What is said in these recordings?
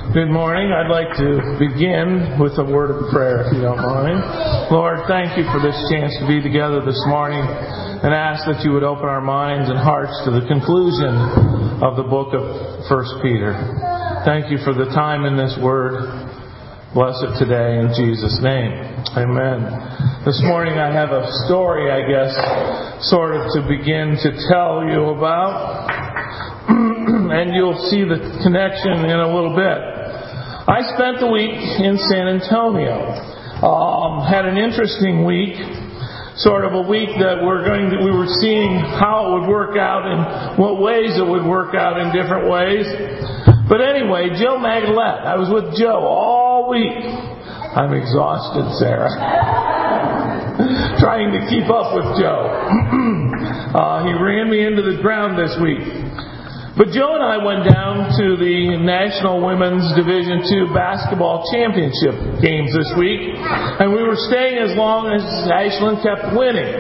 Good morning. I'd like to begin with a word of prayer, if you don't mind. Lord, thank you for this chance to be together this morning, and ask that you would open our minds and hearts to the conclusion of the book of 1 Peter. Thank you for the time in this word. Bless it today in Jesus' name. Amen. This morning I have a story, I guess, sort of to begin to tell you about. And you'll see the connection in a little bit. I spent the week in San Antonio. Had an interesting week. Sort of a week that we were seeing how it would work out and what ways it would work out in different ways. But anyway, Joe Magalette. I was with Joe all week. I'm exhausted, Sarah. Trying to keep up with Joe. He ran me into the ground this week. But Joe and I went down to the National Women's Division II Basketball Championship games this week, and we were staying as long as Ashland kept winning.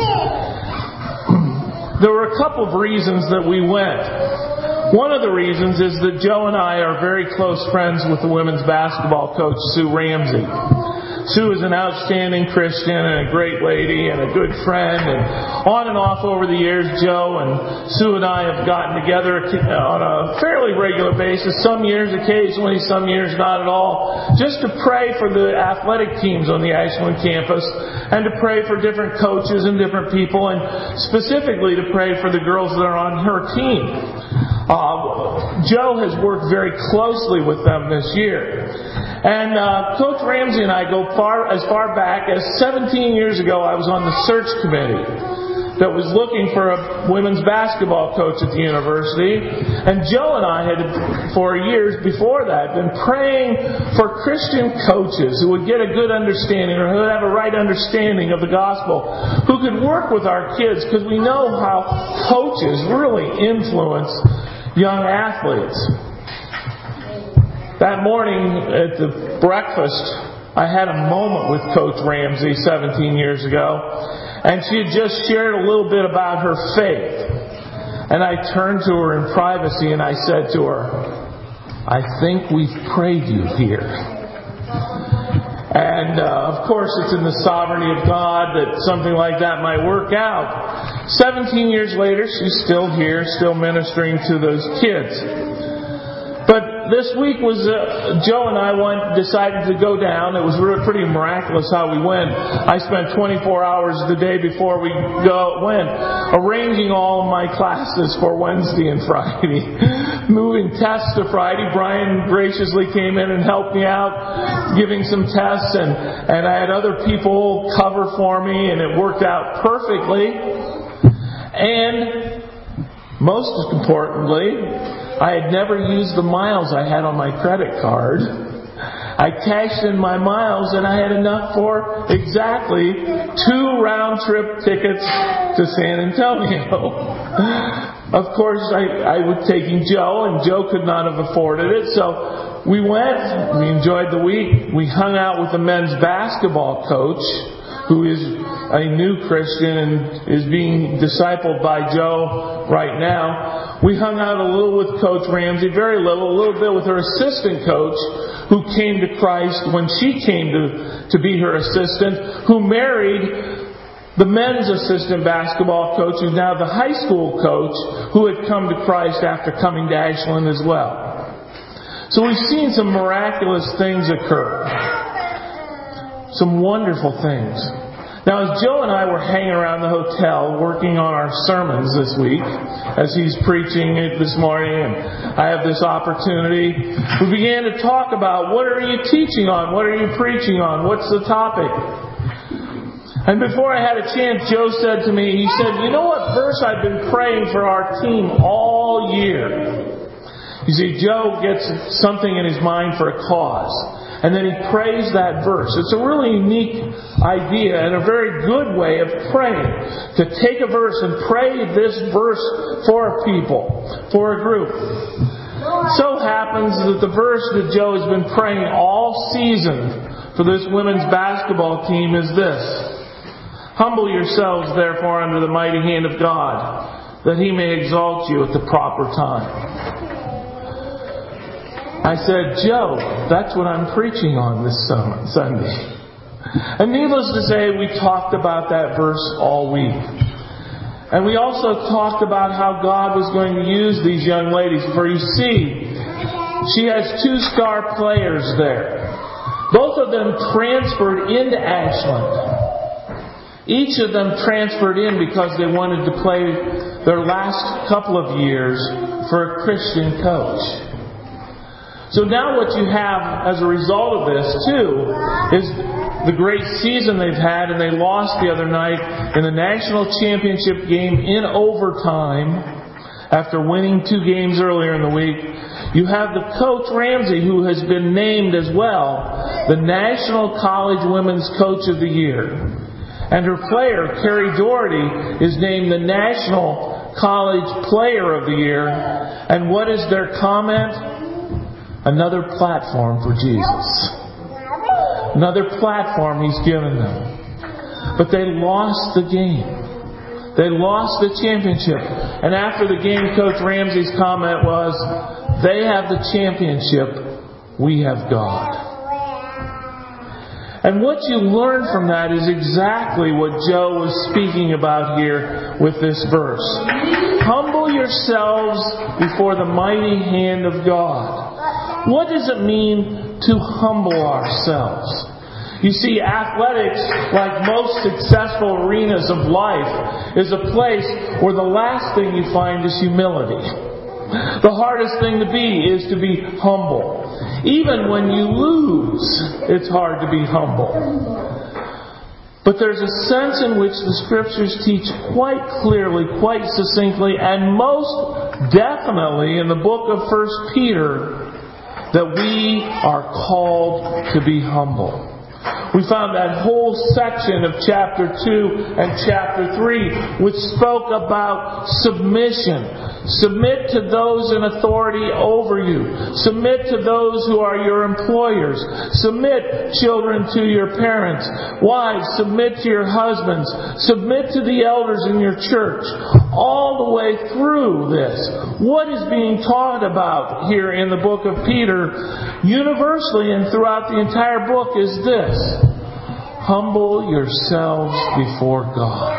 There were a couple of reasons that we went. One of the reasons is that Joe and I are very close friends with the women's basketball coach, Sue Ramsey. Sue is an outstanding Christian and a great lady and a good friend. And on and off over the years, Joe and Sue and I have gotten together on a fairly regular basis. Some years occasionally, some years not at all. Just to pray for the athletic teams on the Ashland campus and to pray for different coaches and different people, and specifically to pray for the girls that are on her team. Joe has worked very closely with them this year. And Coach Ramsey and I go as far back as 17 years ago. I was on the search committee that was looking for a women's basketball coach at the university. And Joe and I had, for years before that, been praying for Christian coaches who would get a good understanding, or who would have a right understanding of the gospel, who could work with our kids, because we know how coaches really influence young athletes. That morning at the breakfast, I had a moment with Coach Ramsey 17 years ago, and she had just shared a little bit about her faith. And I turned to her in privacy and I said to her, "I think we've prayed you here." And of course it's in the sovereignty of God that something like that might work out. 17 years later, she's still here, still ministering to those kids. But this week was Joe and I decided to go down. It was pretty miraculous how we went. I spent 24 hours the day before we went arranging all of my classes for Wednesday and Friday. Moving tests to Friday. Brian graciously came in and helped me out, giving some tests, and I had other people cover for me, and it worked out perfectly. And most importantly, I had never used the miles I had on my credit card. I cashed in my miles and I had enough for exactly 2 round-trip tickets to San Antonio. Of course, I was taking Joe, and Joe could not have afforded it. So we went, we enjoyed the week. We hung out with the men's basketball coach, who is a new Christian and is being discipled by Joe right now. We hung out a little with Coach Ramsey, very little, a little bit with her assistant coach, who came to Christ when she came to be her assistant, who married the men's assistant basketball coach, who's now the high school coach, who had come to Christ after coming to Ashland as well. So we've seen some miraculous things occur. Some wonderful things. Now, as Joe and I were hanging around the hotel working on our sermons this week, as he's preaching it this morning, and I have this opportunity, we began to talk about, what are you teaching on? What are you preaching on? What's the topic? And before I had a chance, Joe said to me, he said, "You know what verse I've been praying for our team all year?" You see, Joe gets something in his mind for a cause, and then he prays that verse. It's a really unique idea and a very good way of praying. To take a verse and pray this verse for a people, for a group. So happens that the verse that Joe has been praying all season for this women's basketball team is this: "Humble yourselves, therefore, under the mighty hand of God, that He may exalt you at the proper time." I said, Joe, that's what I'm preaching on this Sunday. And needless to say, we talked about that verse all week. And we also talked about how God was going to use these young ladies. For you see, she has 2 star players there. Both of them transferred into Ashland. Each of them transferred in because they wanted to play their last couple of years for a Christian coach. So now what you have as a result of this, too, is the great season they've had, and they lost the other night in the national championship game in overtime after winning 2 games earlier in the week. You have the coach Ramsey, who has been named as well the National College Women's Coach of the Year. And her player, Carrie Doherty, is named the National College Player of the Year. And what is their comment? Another platform for Jesus. Another platform He's given them. But they lost the game. They lost the championship. And after the game, Coach Ramsey's comment was, they have the championship, we have God. And what you learn from that is exactly what Joe was speaking about here with this verse. Humble yourselves before the mighty hand of God. What does it mean to humble ourselves? You see, athletics, like most successful arenas of life, is a place where the last thing you find is humility. The hardest thing to be is to be humble. Even when you lose, it's hard to be humble. But there's a sense in which the Scriptures teach quite clearly, quite succinctly, and most definitely in the book of 1 Peter, that we are called to be humble. We found that whole section of chapter 2 and chapter 3 which spoke about submission. Submit to those in authority over you. Submit to those who are your employers. Submit, children, to your parents. Wives, submit to your husbands. Submit to the elders in your church. All the way through this, what is being taught about here in the book of Peter, universally and throughout the entire book, is this: humble yourselves before God.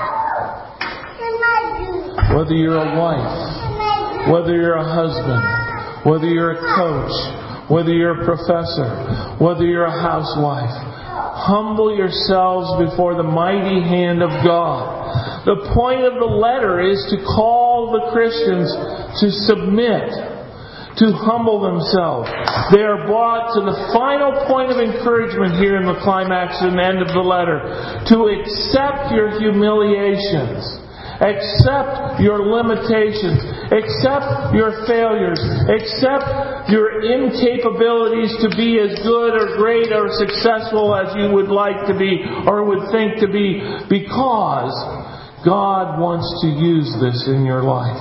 Whether you're a wife, whether you're a husband, whether you're a coach, whether you're a professor, whether you're a housewife, humble yourselves before the mighty hand of God. The point of the letter is to call the Christians to submit, to humble themselves. They are brought to the final point of encouragement here in the climax and end of the letter, to accept your humiliations, accept your limitations, accept your failures, accept your incapabilities to be as good or great or successful as you would like to be or would think to be, because God wants to use this in your life.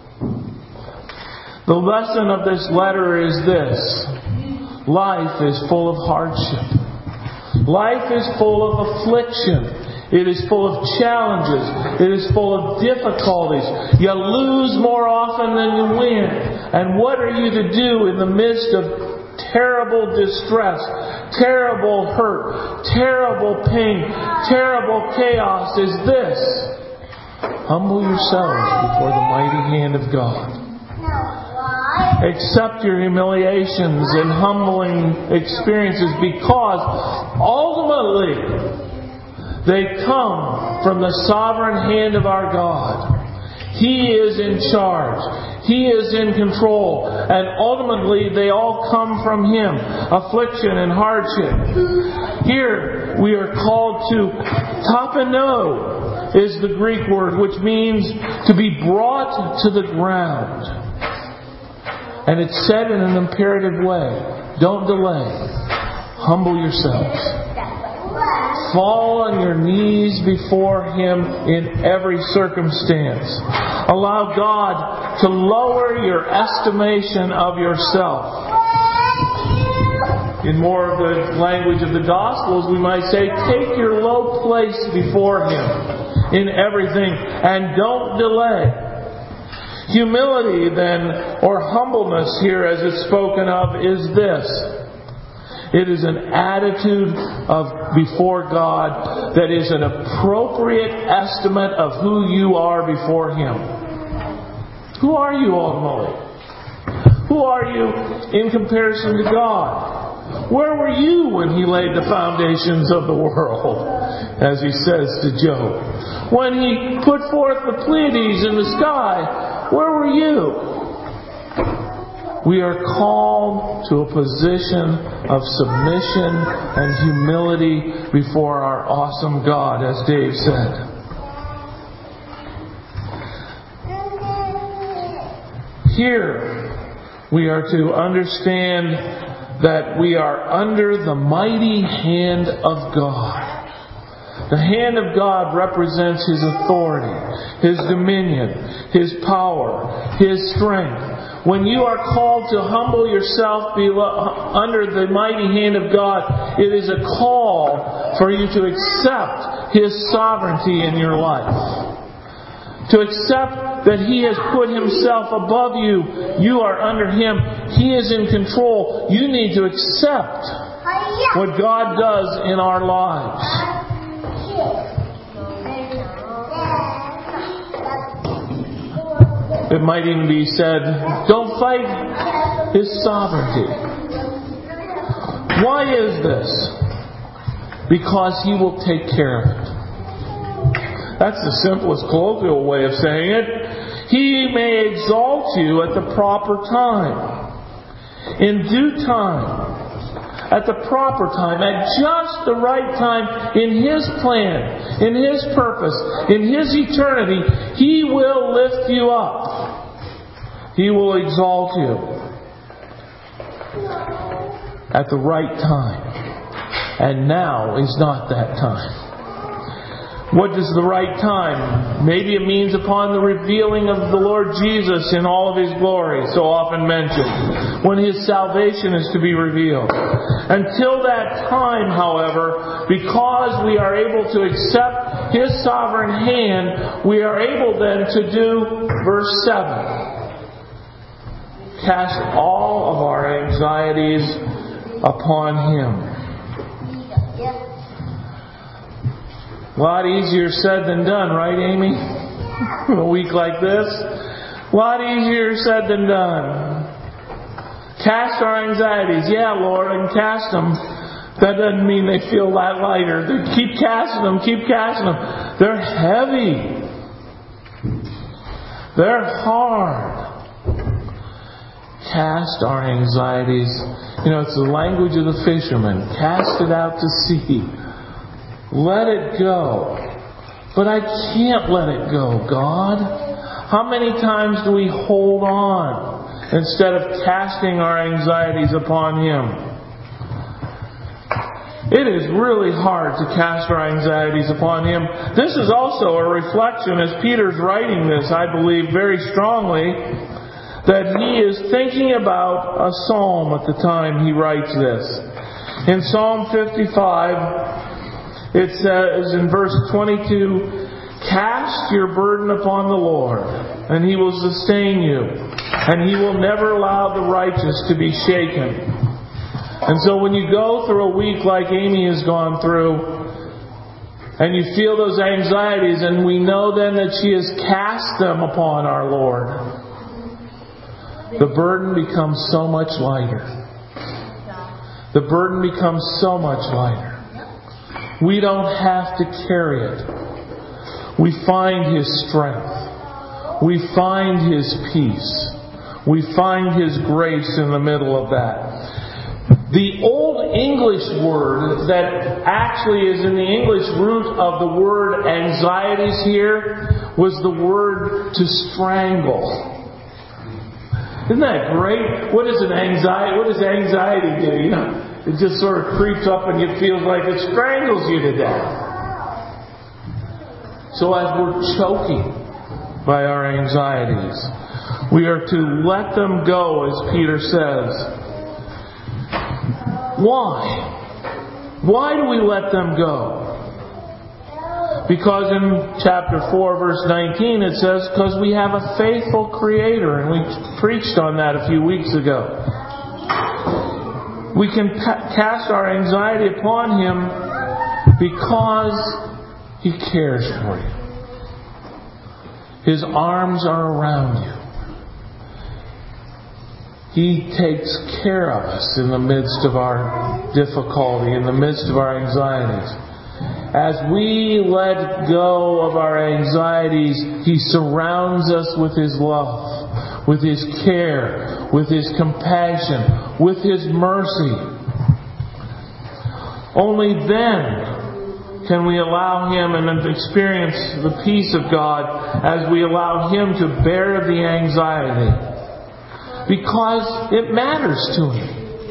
The lesson of this letter is this: life is full of hardship. Life is full of affliction. It is full of challenges. It is full of difficulties. You lose more often than you win. And what are you to do in the midst of terrible distress, terrible hurt, terrible pain, terrible chaos? Is this: humble yourselves before the mighty hand of God. Accept your humiliations and humbling experiences, because ultimately they come from the sovereign hand of our God. He is in charge. He is in control. And ultimately they all come from Him. Affliction and hardship. Here we are called to tapeno, is the Greek word, which means to be brought to the ground. And it's said in an imperative way. Don't delay. Humble yourselves. Fall on your knees before Him in every circumstance. Allow God to lower your estimation of yourself. In more of the language of the Gospels, we might say, take your low place before Him in everything and don't delay. Humility, then, or humbleness here as it's spoken of, is this. It is an attitude of before God that is an appropriate estimate of who you are before Him. Who are you ultimately? Who are you in comparison to God? Where were you when He laid the foundations of the world? As He says to Job. When He put forth the Pleiades in the sky, where were you? We are called to a position of submission and humility before our awesome God, as Dave said. Here, we are to understand that we are under the mighty hand of God. The hand of God represents His authority, His dominion, His power, His strength. When you are called to humble yourself under the mighty hand of God, it is a call for you to accept His sovereignty in your life. To accept that He has put Himself above you. You are under Him. He is in control. You need to accept what God does in our lives. It might even be said, don't fight His sovereignty. Why is this? Because He will take care of it. That's the simplest colloquial way of saying it. He may exalt you at the proper time. In due time. At the proper time, at just the right time, in His plan, in His purpose, in His eternity, He will lift you up. He will exalt you at the right time. And now is not that time. What does the right time? Maybe it means upon the revealing of the Lord Jesus in all of His glory, so often mentioned, when His salvation is to be revealed. Until that time, however, because we are able to accept His sovereign hand, we are able then to do verse 7. Cast all of our anxieties upon Him. A lot easier said than done, right, Amy? A week like this. A lot easier said than done. Cast our anxieties. Yeah, Lord, I can cast them. That doesn't mean they feel that lighter. Keep casting them. Keep casting them. They're heavy. They're hard. Cast our anxieties. It's the language of the fishermen. Cast it out to sea. Let it go. But I can't let it go, God. How many times do we hold on instead of casting our anxieties upon Him? It is really hard to cast our anxieties upon Him. This is also a reflection, as Peter's writing this, I believe very strongly, that he is thinking about a psalm at the time he writes this. In Psalm 55, it says in verse 22, cast your burden upon the Lord, and He will sustain you, and He will never allow the righteous to be shaken. And so when you go through a week like Amy has gone through, and you feel those anxieties, and we know then that she has cast them upon our Lord, the burden becomes so much lighter. The burden becomes so much lighter. We don't have to carry it. We find His strength. We find His peace. We find His grace in the middle of that. The Old English word that actually is in the English root of the word anxieties here was the word to strangle. Isn't that great? What is an anxiety? What does anxiety do? It just sort of creeps up and it feels like it strangles you to death. So as we're choking by our anxieties, we are to let them go, as Peter says. Why? Why do we let them go? Because in chapter 4, verse 19, it says, because we have a faithful Creator. And we preached on that a few weeks ago. We can cast our anxiety upon Him because He cares for you. His arms are around you. He takes care of us in the midst of our difficulty, in the midst of our anxieties. As we let go of our anxieties, He surrounds us with His love, with His care, with His compassion, with His mercy. Only then can we allow Him and experience the peace of God as we allow Him to bear the anxiety. Because it matters to Him.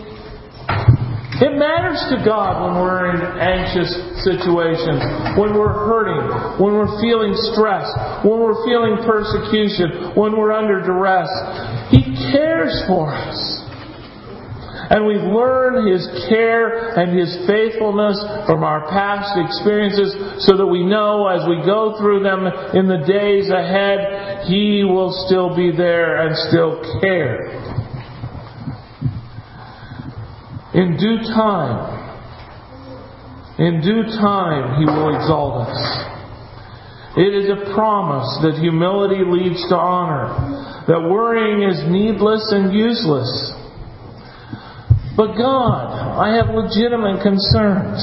It matters to God when we're in anxious situations, when we're hurting, when we're feeling stress, when we're feeling persecution, when we're under duress. He cares for us. And we learn His care and His faithfulness from our past experiences so that we know as we go through them in the days ahead, He will still be there and still care. In due time, He will exalt us. It is a promise that humility leads to honor, that worrying is needless and useless. But God, I have legitimate concerns.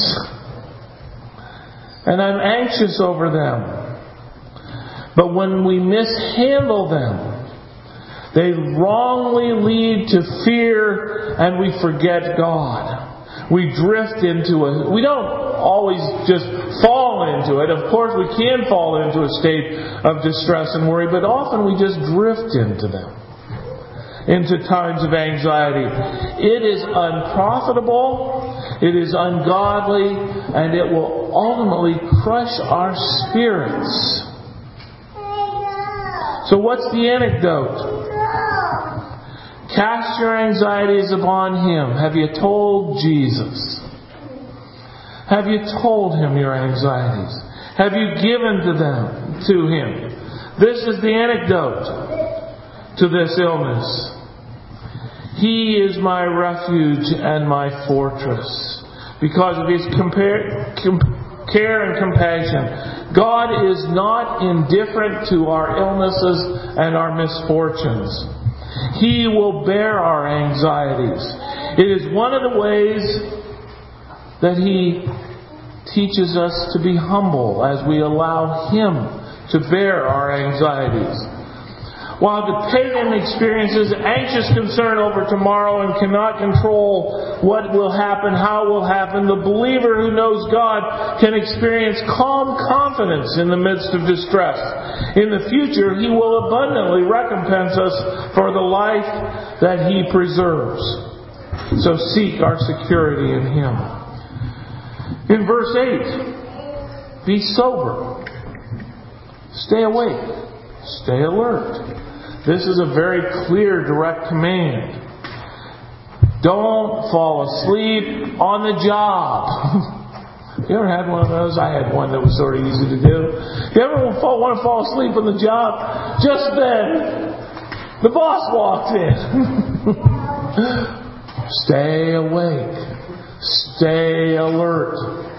And I'm anxious over them. But when we mishandle them, they wrongly lead to fear and we forget God. We drift into it. We don't always just fall into it. Of course, we can fall into a state of distress and worry, but often we just drift into them. Into times of anxiety. It is unprofitable, it is ungodly, and it will ultimately crush our spirits. So what's the antidote? Cast your anxieties upon Him. Have you told Jesus? Have you told Him your anxieties? Have you given them to Him? This is the antidote to this illness. He is my refuge and my fortress. Because of His care and compassion. God is not indifferent to our illnesses and our misfortunes. He will bear our anxieties. It is one of the ways that He teaches us to be humble as we allow Him to bear our anxieties. While the pagan experiences anxious concern over tomorrow and cannot control what will happen, how it will happen, the believer who knows God can experience calm confidence in the midst of distress. In the future, He will abundantly recompense us for the life that He preserves. So seek our security in Him. In verse 8, be sober. Stay awake. Stay alert. This is a very clear, direct command. Don't fall asleep on the job. You ever had one of those? I had one that was sort of easy to do. You ever want to fall asleep on the job? Just then, the boss walks in. Stay awake. Stay alert.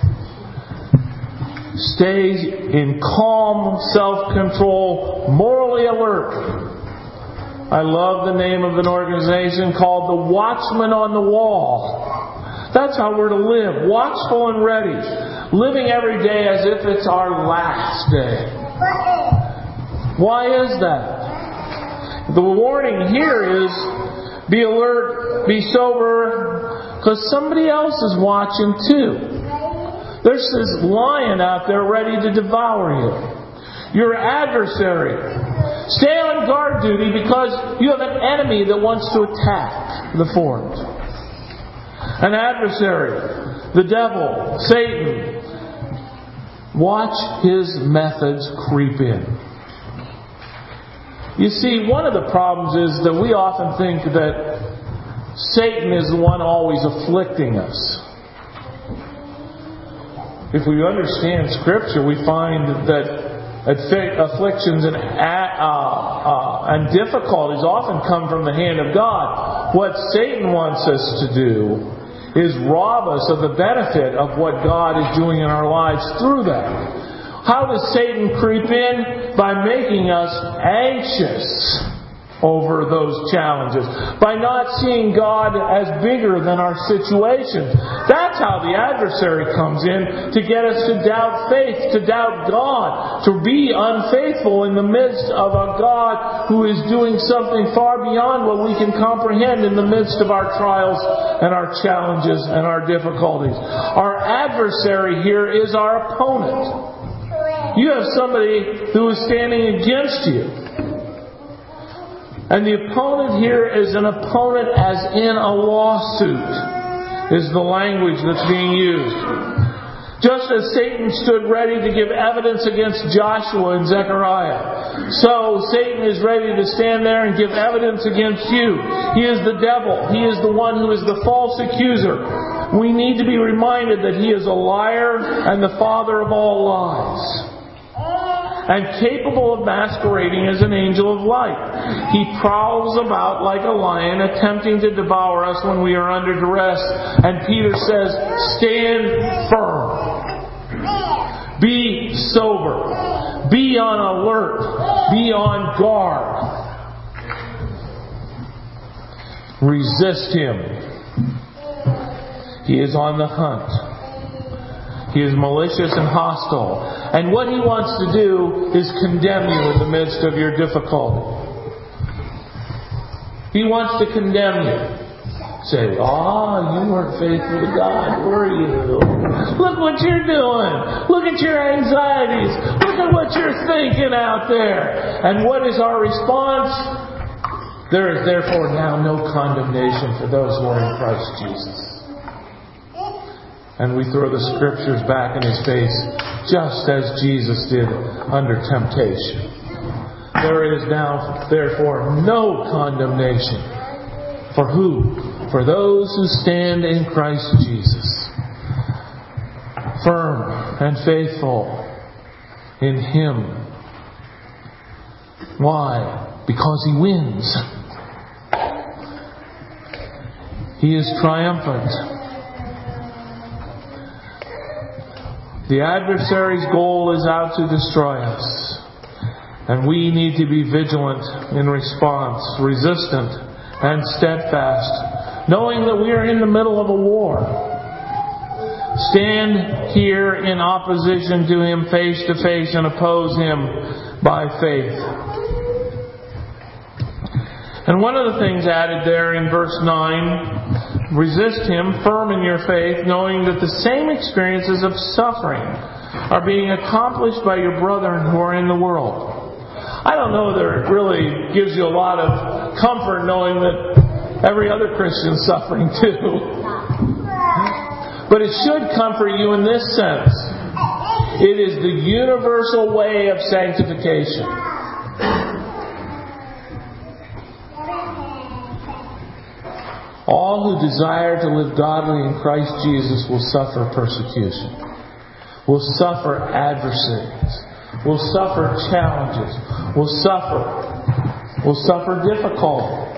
Stay in calm self-control, morally alert. I love the name of an organization called the Watchman on the Wall. That's how we're to live. Watchful and ready. Living every day as if it's our last day. Why is that? The warning here is be alert, be sober, because somebody else is watching too. There's this lion out there ready to devour you. Your adversary. Stay on guard duty because you have an enemy that wants to attack the fort. An adversary, the devil, Satan. Watch his methods creep in. You see, one of the problems is that we often think that Satan is the one always afflicting us. if we understand Scripture, we find that afflictions and difficulties often come from the hand of God. What Satan wants us to do is rob us of the benefit of what God is doing in our lives through that. How does Satan creep in? By making us anxious over those challenges. By not seeing God as bigger than our situation. That's how the adversary comes in, to get us to doubt faith, to doubt God, to be unfaithful in the midst of a God who is doing something far beyond what we can comprehend in the midst of our trials and our challenges and our difficulties. Our adversary here is our opponent. You have somebody who is standing against you. And the opponent here is an opponent as in a lawsuit, is the language that's being used. Just as Satan stood ready to give evidence against Joshua and Zechariah, so Satan is ready to stand there and give evidence against you. He is the devil. He is the one who is the false accuser. We need to be reminded that he is a liar and the father of all lies, and capable of masquerading as an angel of light. He prowls about like a lion, attempting to devour us when we are under duress. And Peter says, stand firm. Be sober. Be on alert. Be on guard. Resist him. He is on the hunt. He is malicious and hostile. And what he wants to do is condemn you in the midst of your difficulty. He wants to condemn you. Say, you weren't faithful to God, were you? Look what you're doing. Look at your anxieties. Look at what you're thinking out there. And what is our response? There is therefore now no condemnation for those who are in Christ Jesus. And we throw the Scriptures back in his face, just as Jesus did under temptation. There is now, therefore, no condemnation. For who? For those who stand in Christ Jesus. Firm and faithful in Him. Why? Because He wins. He is triumphant. The adversary's goal is out to destroy us. And we need to be vigilant in response, resistant and steadfast, knowing that we are in the middle of a war. Stand here in opposition to him face to face and oppose him by faith. And one of the things added there in verse 9, resist him, firm in your faith, knowing that the same experiences of suffering are being accomplished by your brethren who are in the world. I don't know that it really gives you a lot of comfort knowing that every other Christian is suffering too. But it should comfort you in this sense. It is the universal way of sanctification. All who desire to live godly in Christ Jesus will suffer persecution, will suffer adversaries, will suffer challenges, will suffer difficulty.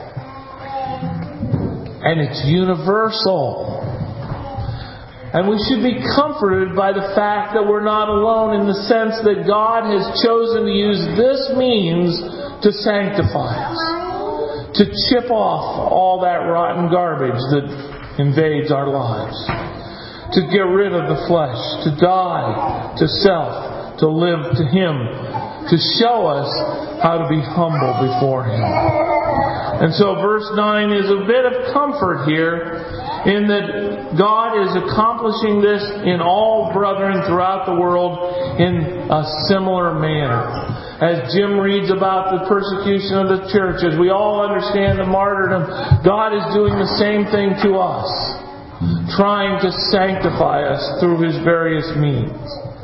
And it's universal. And we should be comforted by the fact that we're not alone, in the sense that God has chosen to use this means to sanctify us, to chip off all that rotten garbage that invades our lives, to get rid of the flesh, to die to self, to live to Him, to show us how to be humble before Him. And so verse 9 is a bit of comfort here, in that God is accomplishing this in all brethren throughout the world in a similar manner. As Jim reads about the persecution of the church, as we all understand the martyrdom, God is doing the same thing to us, trying to sanctify us through His various means.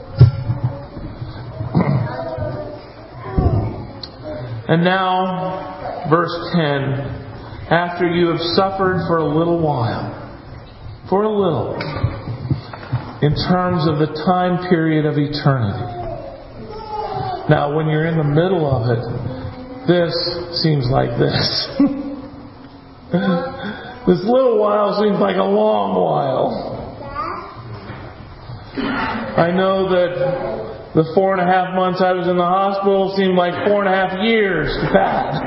And now, verse 10, after you have suffered for a little while, in terms of the time period of eternity. Now, when you're in the middle of it, this seems like this. This little while seems like a long while. I know that the 4.5 months I was in the hospital seemed like 4.5 years to Pat.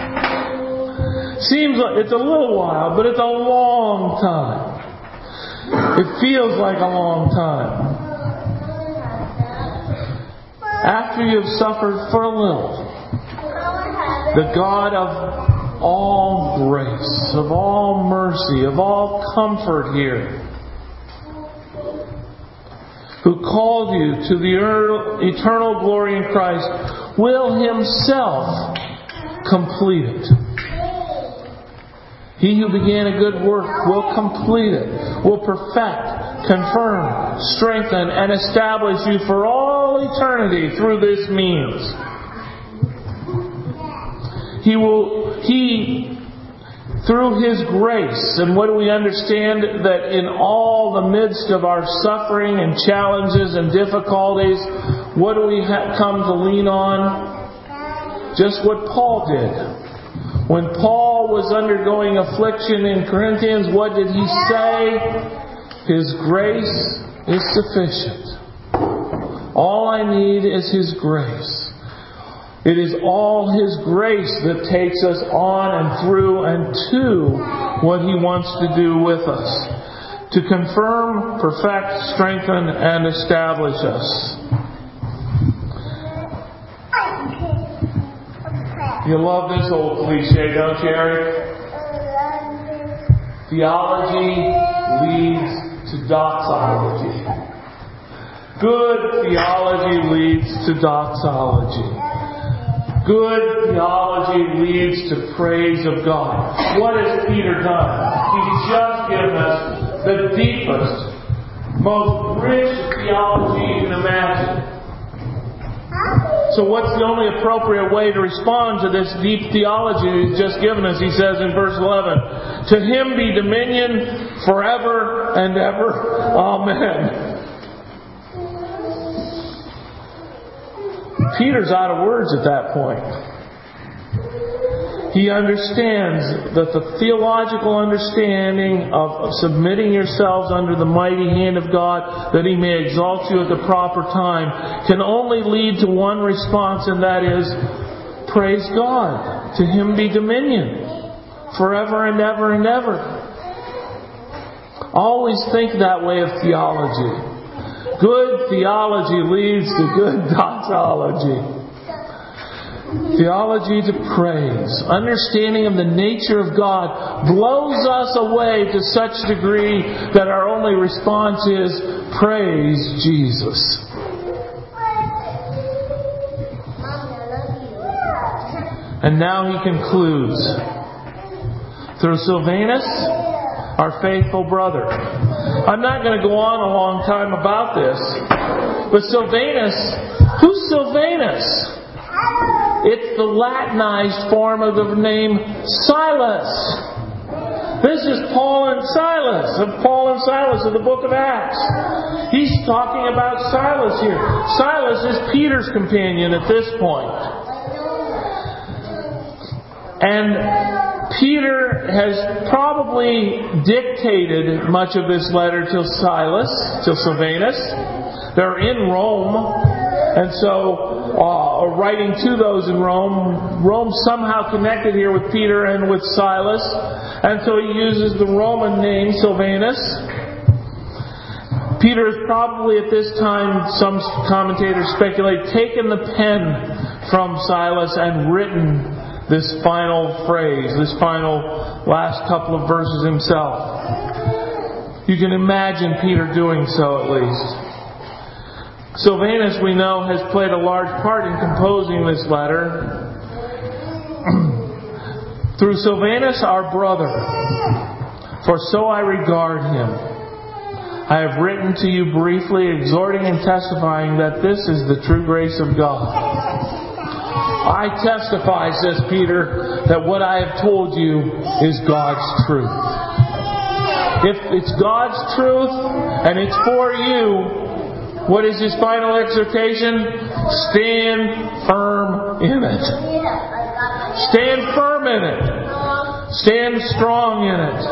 Seems like it's a little while, but it's a long time. It feels like a long time. After you have suffered for a little, the God of all grace, of all mercy, of all comfort here, who called you to the eternal glory in Christ, will Himself complete it. He who began a good work will complete it, will perfect, confirm, strengthen, and establish you for all eternity through this means. He through His grace, and what do we understand? That in all the midst of our suffering and challenges and difficulties, what do we come to lean on? Just what Paul did. When Paul was undergoing affliction in Corinthians, what did he say? His grace is sufficient. All I need is His grace. It is all His grace that takes us on and through and to what He wants to do with us. To confirm, perfect, strengthen, and establish us. You love this old cliche, don't you, Eric? Theology leads to doxology. Good theology leads to doxology. Good theology leads to praise of God. What has Peter done? He's just given us the deepest, most rich theology you can imagine. So what's the only appropriate way to respond to this deep theology He's just given us? He says in verse 11, "To Him be dominion forever and ever. Amen." Peter's out of words at that point. He understands that the theological understanding of submitting yourselves under the mighty hand of God, that He may exalt you at the proper time, can only lead to one response, and that is, praise God. To Him be dominion forever and ever and ever. Always think that way of theology. Good theology leads to good doxology. Theology to praise. Understanding of the nature of God blows us away to such degree that our only response is, praise Jesus. And now he concludes. Through Silvanus, our faithful brother. I'm not going to go on a long time about this, but Silvanus, who's Silvanus? It's the Latinized form of the name Silas. This is Paul and Silas of the book of Acts. He's talking about Silas here. Silas is Peter's companion at this point. And Peter has probably dictated much of this letter to Silvanus. They're in Rome, and so writing to those in Rome's somehow connected here with Peter and with Silas, and so he uses the Roman name Silvanus. Peter has probably at this time, some commentators speculate, taken the pen from Silas and written this final phrase, this final last couple of verses himself. You can imagine Peter doing so at least. Silvanus, we know, has played a large part in composing this letter. Through Silvanus, our brother, for so I regard him, I have written to you briefly, exhorting and testifying that this is the true grace of God. I testify, says Peter, that what I have told you is God's truth. If it's God's truth and it's for you, what is His final exhortation? Stand firm in it. Stand firm in it. Stand strong in it.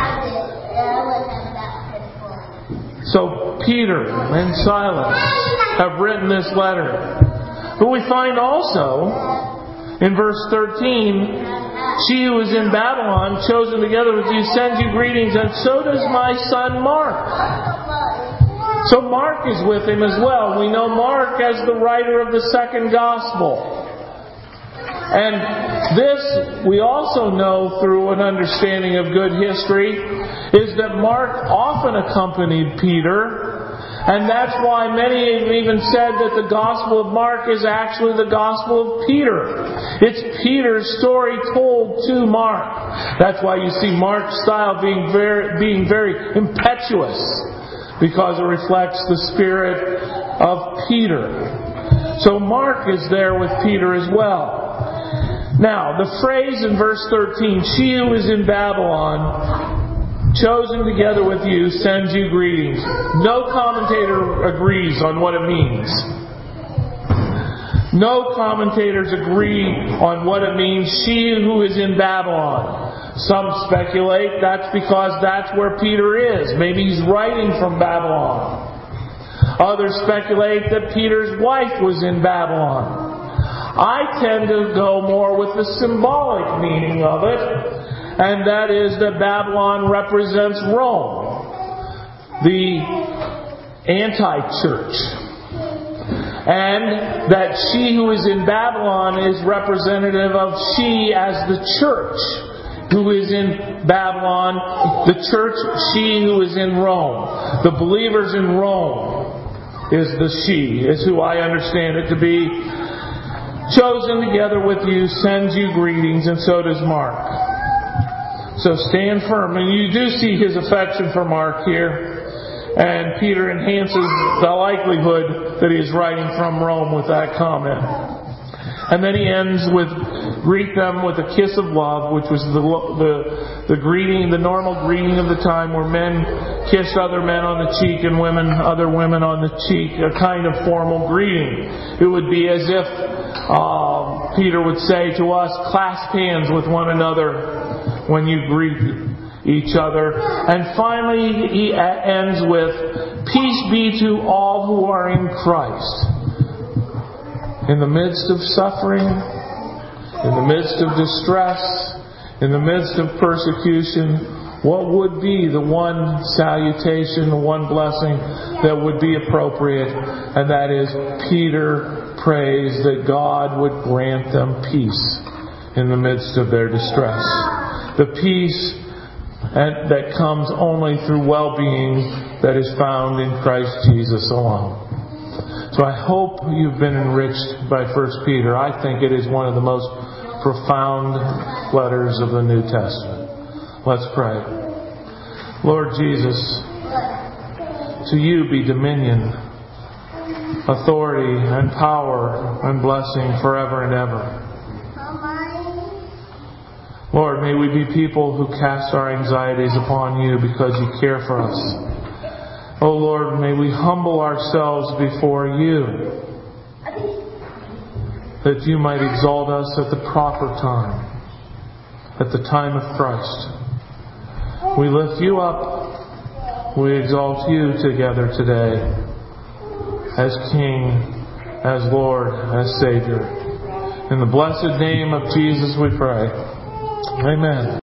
So Peter and Silas have written this letter. But we find also in verse 13, she who is in Babylon, chosen together with you, sends you greetings, and so does my son Mark. So Mark is with him as well. We know Mark as the writer of the second gospel. And this we also know through an understanding of good history, is that Mark often accompanied Peter. And that's why many have even said that the Gospel of Mark is actually the Gospel of Peter. It's Peter's story told to Mark. That's why you see Mark's style being very impetuous, because it reflects the spirit of Peter. So Mark is there with Peter as well. Now, the phrase in verse 13, she who is in Babylon, chosen together with you, sends you greetings. No commentator agrees on what it means. No commentators agree on what it means, she who is in Babylon. Some speculate that's because that's where Peter is. Maybe he's writing from Babylon. Others speculate that Peter's wife was in Babylon. I tend to go more with the symbolic meaning of it, and that is that Babylon represents Rome, the anti-church. And that she who is in Babylon is representative of she as the church who is in Babylon, the church, she who is in Rome. The believers in Rome is the she, is who I understand it to be. Chosen together with you, sends you greetings, and so does Mark. So stand firm. And you do see his affection for Mark here. And Peter enhances the likelihood that he is writing from Rome with that comment. And then he ends with, greet them with a kiss of love, which was the greeting, the normal greeting of the time where men kissed other men on the cheek and other women on the cheek, a kind of formal greeting. It would be as if Peter would say to us, clasp hands with one another when you greet each other. And finally he ends with, peace be to all who are in Christ. In the midst of suffering, in the midst of distress, in the midst of persecution, what would be the one salutation, the one blessing that would be appropriate? And that is, Peter prays that God would grant them peace in the midst of their distress. The peace that comes only through well-being that is found in Christ Jesus alone. So I hope you've been enriched by 1 Peter. I think it is one of the most profound letters of the New Testament. Let's pray. Lord Jesus, to you be dominion, authority, and power, and blessing forever and ever. Lord, may we be people who cast our anxieties upon you because you care for us. Oh Lord, may we humble ourselves before you, that you might exalt us at the proper time, at the time of Christ. We lift you up. We exalt you together today as King, as Lord, as Savior. In the blessed name of Jesus we pray. Amen.